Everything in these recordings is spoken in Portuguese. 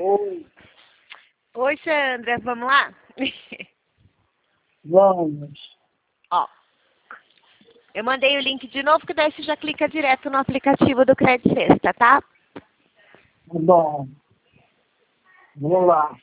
Oi, Oi, Sandra, vamos lá? vamos. Ó, eu mandei o link de novo, que daí você já clica direto no aplicativo do Crédito Sexta, tá? Tá bom, vamos lá.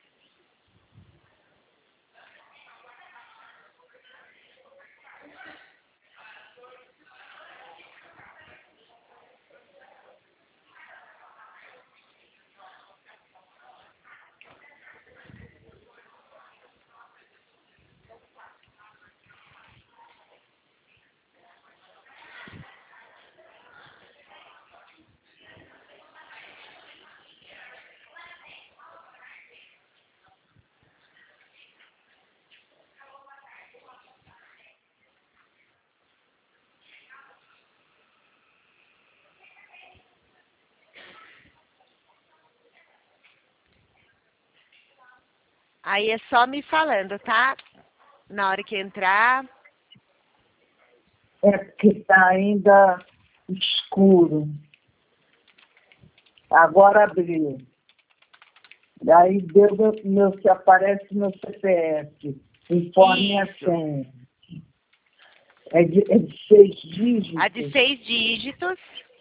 Aí é só me falando, tá? Na hora que entrar. É porque está ainda escuro. Agora abriu. Daí se aparece meu CPF. Informe a Isso. senha. É de 6 dígitos? A de 6 dígitos.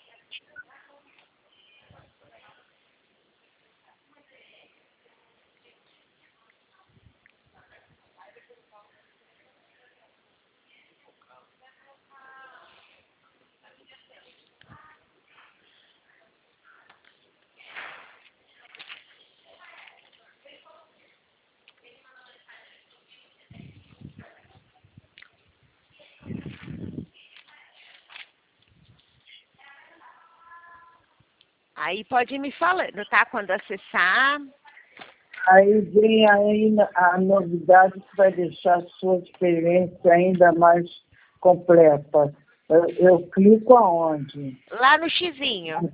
Aí pode ir me falando, tá? Quando acessar. Aí vem a novidade que vai deixar a sua experiência ainda mais completa. Eu clico aonde? Lá no xizinho.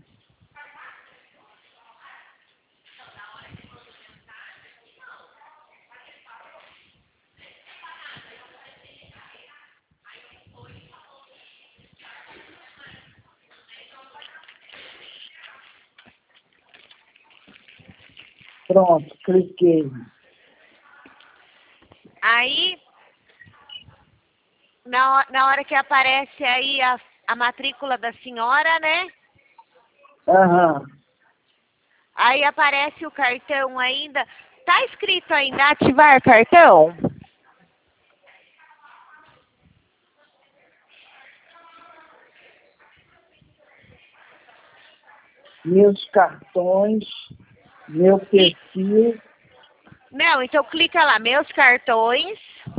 Pronto, cliquei. Aí, na hora que aparece aí a matrícula da senhora, né? Aham. Aí aparece o cartão ainda. Tá escrito ainda ativar cartão? Meus cartões, meu perfil, Não, então clica lá, meus cartões.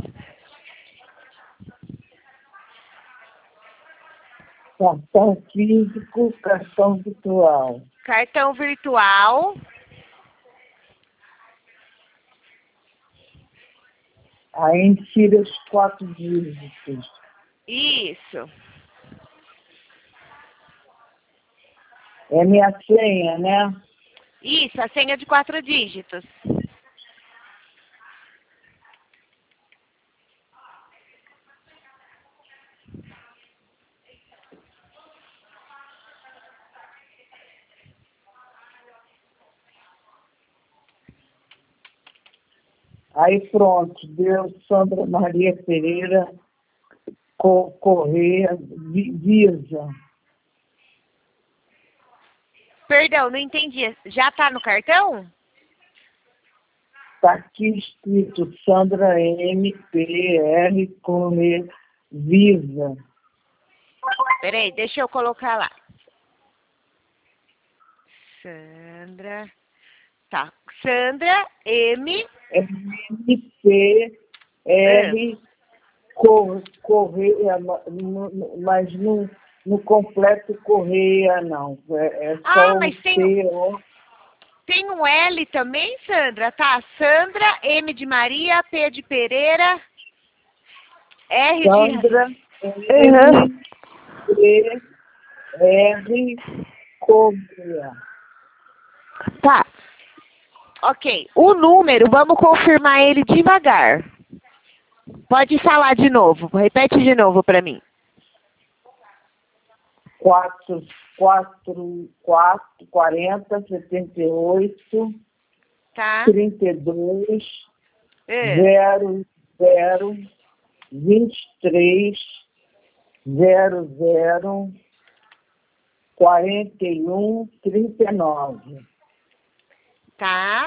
cartão físico, cartão virtual. Cartão virtual. Aí insira os 4 dígitos. Isso. É minha senha, né? Isso, a senha de 4 dígitos. Aí pronto, deu Sandra Maria Pereira Correia Visa. Perdão, não entendi. Já tá no cartão? Está aqui escrito Sandra MPR Correia Visa. Peraí, deixa eu colocar lá. Sandra. Tá. Sandra M. MPR Correia, mas no completo Correia não. É Ah, só o mas P-O. tem um L também, Sandra, tá? Sandra, M de Maria, P de Pereira, R de... Sandra Uhum. MPR Correia. Tá. Ok. O número, vamos confirmar ele devagar. Pode falar de novo. Repete de novo para mim. 40 78 Tá? 32 É. 00 23 00 41 39. Tá?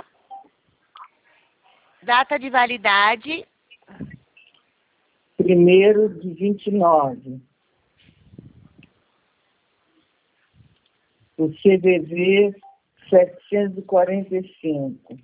Data de validade. 1º de 29. O CVV 745.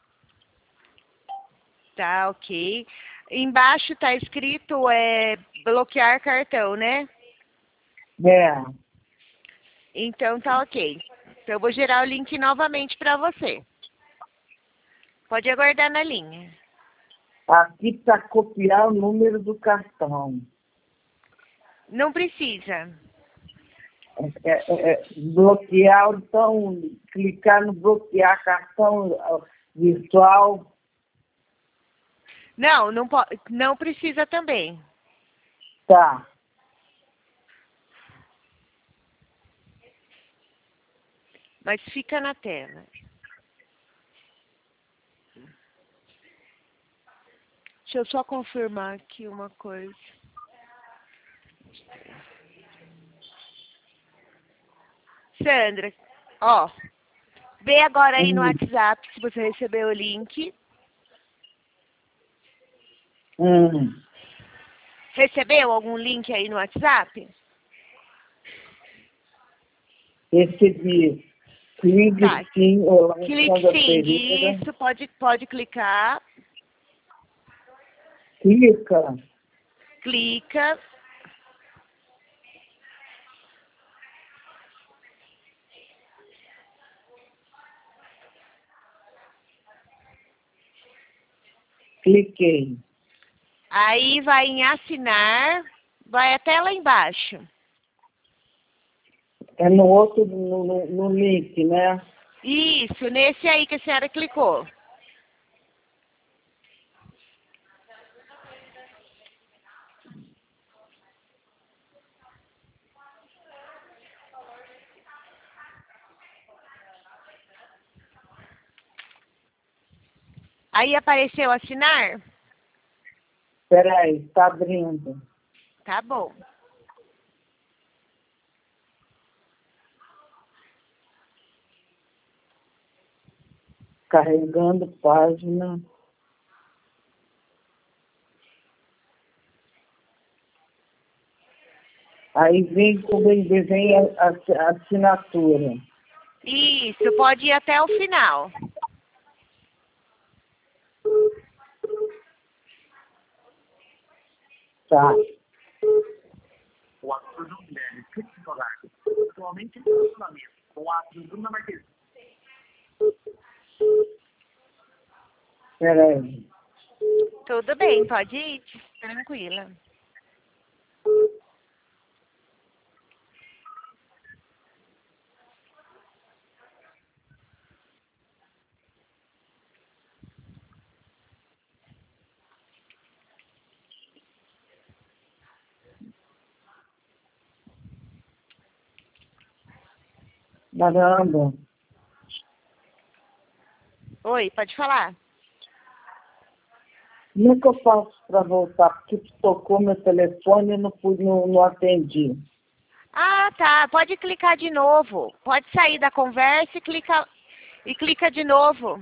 Tá, ok. Embaixo tá escrito bloquear cartão, né? É, Então tá ok. Então eu vou gerar o link novamente para você. Pode aguardar na linha. aqui para copiar o número do cartão. Não precisa. Bloquear, então, clicar no bloquear cartão virtual. Não, não precisa também. Tá. Mas fica na tela. Deixa eu só confirmar aqui uma coisa. Sandra, ó, vê agora aí no WhatsApp se você recebeu o link. Recebeu algum link aí no WhatsApp? Recebi. Clique Tá. sim, Olá, Clique Sandra sim, Pereira. isso, pode clicar. Clica. Clica. Cliquei. Aí vai em assinar, vai até lá embaixo. É no outro, no link, né? Isso, nesse aí que a senhora clicou. Aí apareceu assinar? Peraí, está abrindo. Tá bom. Carregando página. Aí vem a assinatura. Isso, pode ir até o final. Tá. O ator João Guilherme, Felipe Nolardo, atualmente em relacionamento com a atriz Bruna Marquezine. Peraí. Tudo bem, pode ir, tranquila. Caramba. Oi, pode falar. Como é que eu faço para voltar? Porque tocou meu telefone e eu não atendi. Ah, tá. Pode clicar de novo. Pode sair da conversa e clica de novo.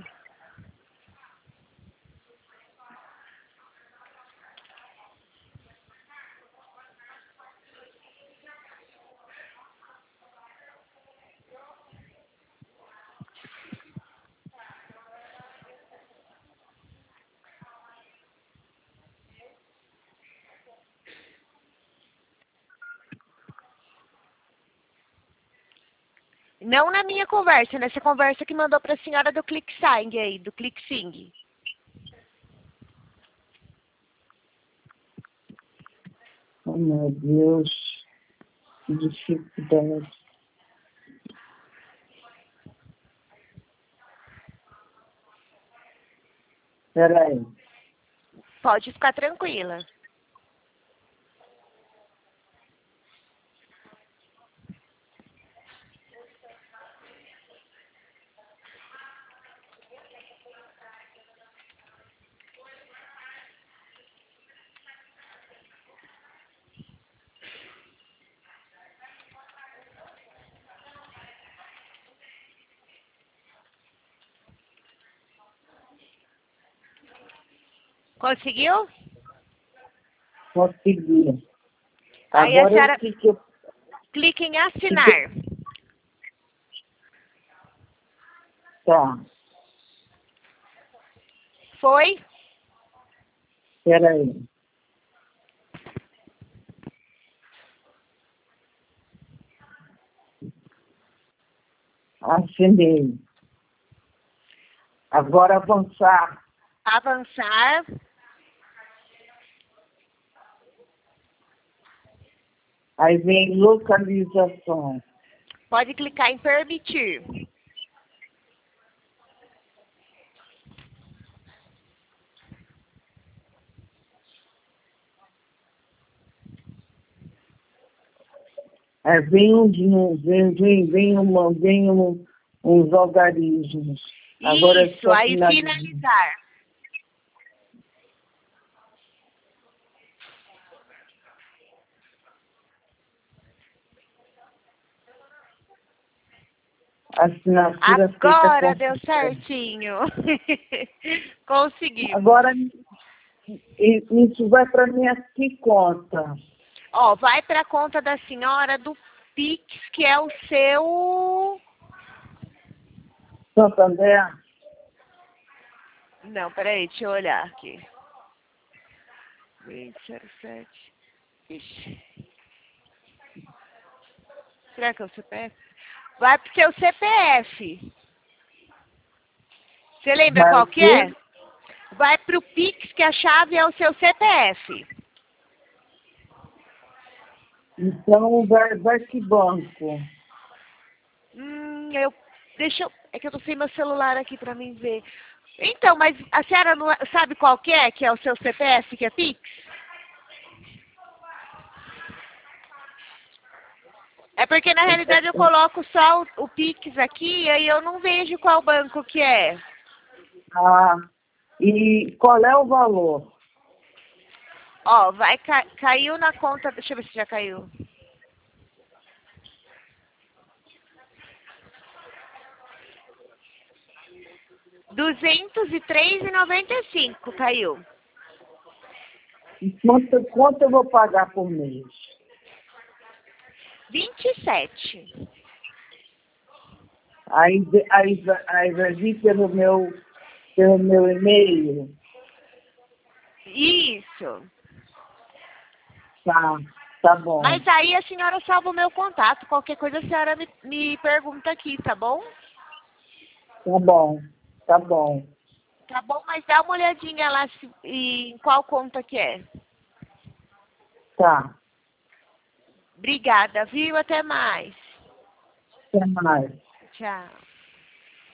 Não na minha conversa, nessa conversa que mandou para a senhora do ClickSing aí, do ClickSing. Oh, meu Deus. Que dificuldade. Peraí. Pode ficar tranquila. Conseguiu? Consegui. Aí a Agora senhora o que eu... clica em assinar. Tá, Foi? peraí. Assinei. Agora avançar. Avançar. Aí vem localização. Pode clicar em permitir. Aí vem uns algarismos. Agora é Isso, só aí finalizar. finalizar. Assinatura feita Agora com... deu certinho. Conseguimos. Agora, isso vai para minha que conta? Ó, vai para a conta da senhora do Pix, que é o seu... Santander? Não, peraí, deixa eu olhar aqui. 2007. Ixi. Será que é o CPF? Vai pro seu CPF. Você lembra Vai qual o que quê? é? Vai pro Pix, que a chave é o seu CPF. Então, vai que banco? É que eu tô sem meu celular aqui pra mim ver. Então, mas a senhora não sabe qual que é o seu CPF, que é Pix? É porque na realidade eu coloco só o Pix aqui e aí eu não vejo qual banco que é. Ah, e qual é o valor? Ó, caiu na conta, deixa eu ver se já caiu. R$ 203,95 caiu. E quanto eu vou pagar por mês? 27. Aí vai vir pelo meu e-mail. Isso. Tá bom. Mas aí a senhora salva o meu contato. Qualquer coisa a senhora me pergunta aqui, tá bom? Tá bom, tá bom. Tá bom, mas dá uma olhadinha lá em qual conta que é. Tá, Obrigada, viu? Até mais. até mais. Tchau.